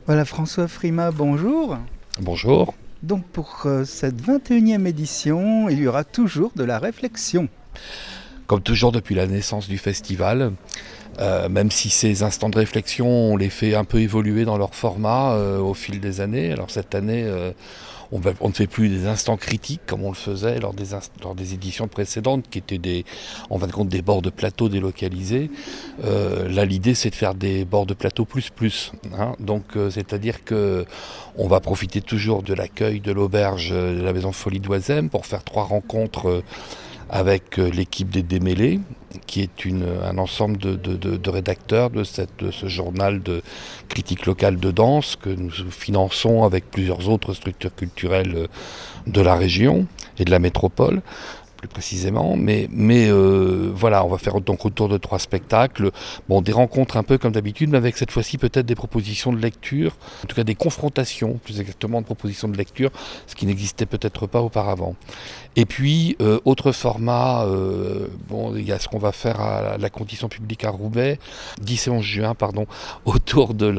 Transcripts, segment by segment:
Voilà, François Frima, bonjour. Bonjour. Donc pour cette 21e édition, il y aura toujours de la réflexion. Comme toujours depuis la naissance du festival, même si ces instants de réflexion, on les fait un peu évoluer dans leur format au fil des années. Alors cette année, on ne fait plus des instants critiques comme on le faisait lors des éditions précédentes, qui étaient en fin de compte des bords de plateau délocalisés. Là, l'idée, c'est de faire des bords de plateau plus. Hein. Donc, c'est-à-dire que on va profiter toujours de l'accueil de l'auberge de la Maison Folie d'Oisem pour faire 3 rencontres avec l'équipe des Démêlés, qui est un ensemble de rédacteurs de ce journal de critique locale de danse que nous finançons avec plusieurs autres structures culturelles de la région et de la métropole plus précisément, mais voilà, on va faire donc autour de 3 spectacles, bon, des rencontres un peu comme d'habitude, mais avec cette fois-ci peut-être des propositions de lecture, en tout cas des confrontations, plus exactement de propositions de lecture, ce qui n'existait peut-être pas auparavant. Et puis, autre format, bon, il y a ce qu'on va faire à la Condition publique à Roubaix, 10 et 11 juin, autour de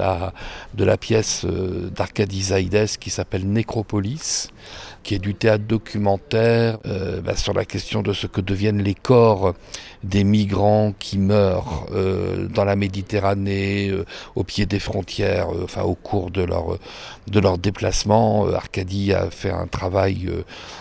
la pièce d'Arkady Zaïdès qui s'appelle Nécropolis, qui est du théâtre documentaire sur la question de ce que deviennent les corps des migrants qui meurent dans la Méditerranée, au pied des frontières, au cours de leur déplacement. Arcadie a fait un travail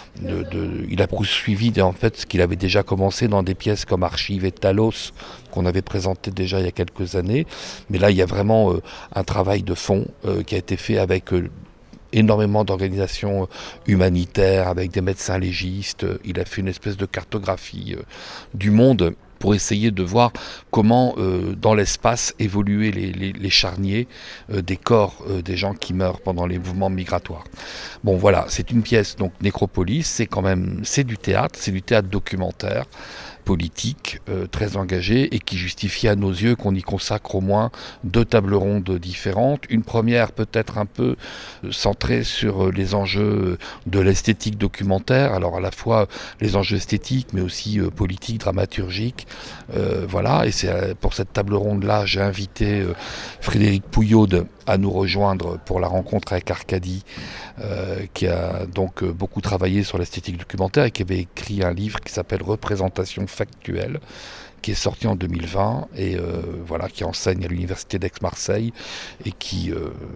il a poursuivi en fait ce qu'il avait déjà commencé dans des pièces comme Archives et Talos qu'on avait présenté déjà il y a quelques années. Mais là, il y a vraiment un travail de fond qui a été fait avec énormément d'organisations humanitaires, avec des médecins légistes. Il a fait une espèce de cartographie du monde pour essayer de voir comment dans l'espace évoluaient les charniers des corps des gens qui meurent pendant les mouvements migratoires. Bon voilà, c'est une pièce, donc Nécropolis, c'est du théâtre documentaire, politique, très engagé et qui justifie à nos yeux qu'on y consacre au moins 2 tables rondes différentes. Une première peut-être un peu centrée sur les enjeux de l'esthétique documentaire, alors à la fois les enjeux esthétiques mais aussi politiques, dramaturgiques. Voilà, et c'est pour cette table ronde-là, j'ai invité Frédéric Pouyaud à nous rejoindre pour la rencontre avec Arcadie, qui a donc beaucoup travaillé sur l'esthétique documentaire et qui avait écrit un livre qui s'appelle Représentation factuelle, qui est sorti en 2020 et voilà, qui enseigne à l'université d'Aix-Marseille et qui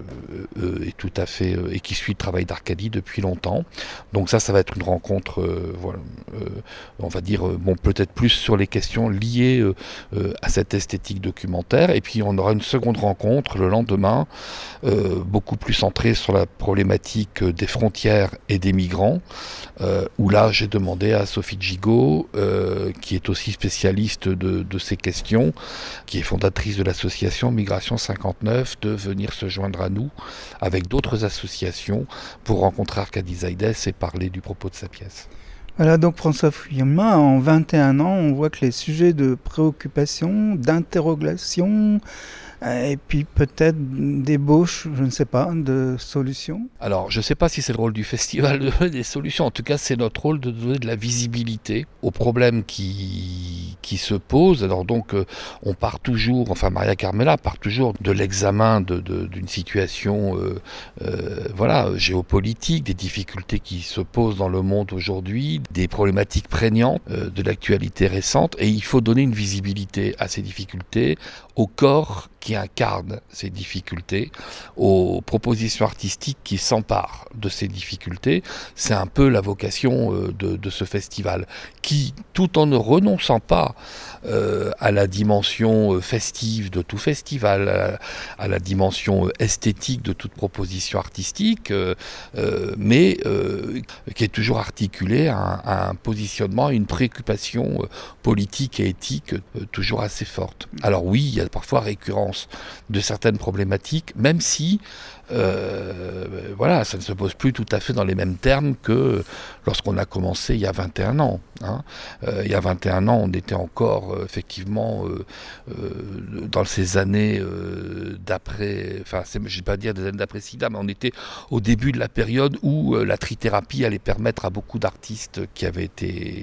est tout à fait et qui suit le travail d'Arcadie depuis longtemps. Donc ça va être une rencontre, voilà, on va dire bon, peut-être plus sur les questions liées à cette esthétique documentaire. Et puis on aura une seconde rencontre le lendemain, beaucoup plus centrée sur la problématique des frontières et des migrants, où là j'ai demandé à Sophie Gigot, qui est aussi spécialiste de ces questions, qui est fondatrice de l'association Migration 59, de venir se joindre à nous avec d'autres associations pour rencontrer Arcadie Zaïdès et parler du propos de sa pièce. Voilà, donc François Frima, en 21 ans, on voit que les sujets de préoccupation, d'interrogation, et puis peut-être d'ébauche, je ne sais pas, de solutions. Alors, je ne sais pas si c'est le rôle du festival de donner des solutions. En tout cas, c'est notre rôle de donner de la visibilité aux problèmes qui se posent. Alors donc, on part toujours, enfin Maria Carmela part toujours de l'examen d'une situation voilà, géopolitique, des difficultés qui se posent dans le monde aujourd'hui, des problématiques prégnantes de l'actualité récente. Et il faut donner une visibilité à ces difficultés, au corps qui incarne ces difficultés, aux propositions artistiques qui s'emparent de ces difficultés. C'est un peu la vocation de ce festival, qui, tout en ne renonçant pas à la dimension festive de tout festival, à la dimension esthétique de toute proposition artistique, mais qui est toujours articulée à un positionnement, à une préoccupation politique et éthique toujours assez forte. Alors oui, il y a parfois récurrence de certaines problématiques, même si voilà, ça ne se pose plus tout à fait dans les mêmes termes que lorsqu'on a commencé il y a 21 ans. Hein. Il y a 21 ans, on était encore effectivement dans ces années d'après, enfin je ne vais pas dire des années d'après-sida, mais on était au début de la période où la trithérapie allait permettre à beaucoup d'artistes qui avaient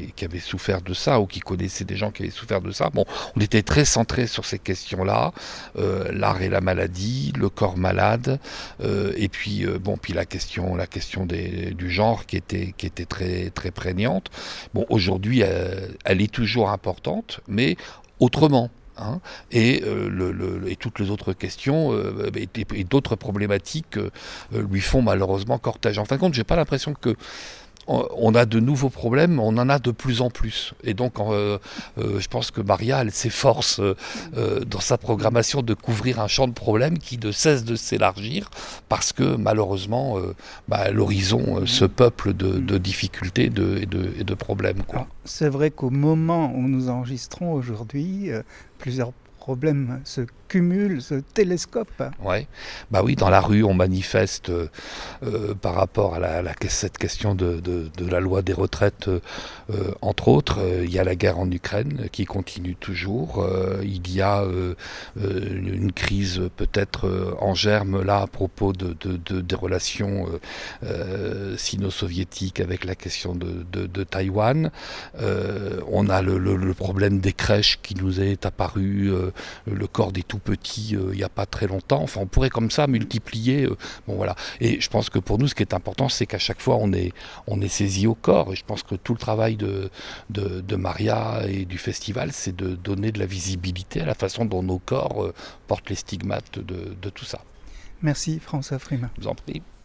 souffert de ça ou qui connaissaient des gens qui avaient souffert de ça. Bon, on était très centré sur ces questions-là. l'art et la maladie, le corps malade, et puis puis la question du genre qui était très très prégnante. Bon, aujourd'hui, elle est toujours importante, mais autrement. Hein, et toutes les autres questions et d'autres problématiques lui font malheureusement cortège. En fin de compte, j'ai pas l'impression que on a de nouveaux problèmes, on en a de plus en plus. Et donc, je pense que Maria, elle s'efforce dans sa programmation de couvrir un champ de problèmes qui ne cesse de s'élargir parce que malheureusement, l'horizon se peuple de difficultés et de problèmes. Quoi. Alors, c'est vrai qu'au moment où nous enregistrons aujourd'hui, plusieurs problèmes se cumulent, se télescopent. Ouais. Bah oui, dans la rue, on manifeste par rapport à cette question de la loi des retraites, entre autres. Il y a la guerre en Ukraine qui continue toujours. Il y a une crise peut-être en germe là à propos des relations sino-soviétiques avec la question de Taïwan. On a le problème des crèches qui nous est apparu, le corps des tout-petits il n'y a pas très longtemps. Enfin, on pourrait comme ça multiplier. Voilà. Et je pense que pour nous, ce qui est important, c'est qu'à chaque fois, on est saisi au corps. Et je pense que tout le travail de Maria et du festival, c'est de donner de la visibilité à la façon dont nos corps portent les stigmates de tout ça. Merci François Frimat. Je vous en prie.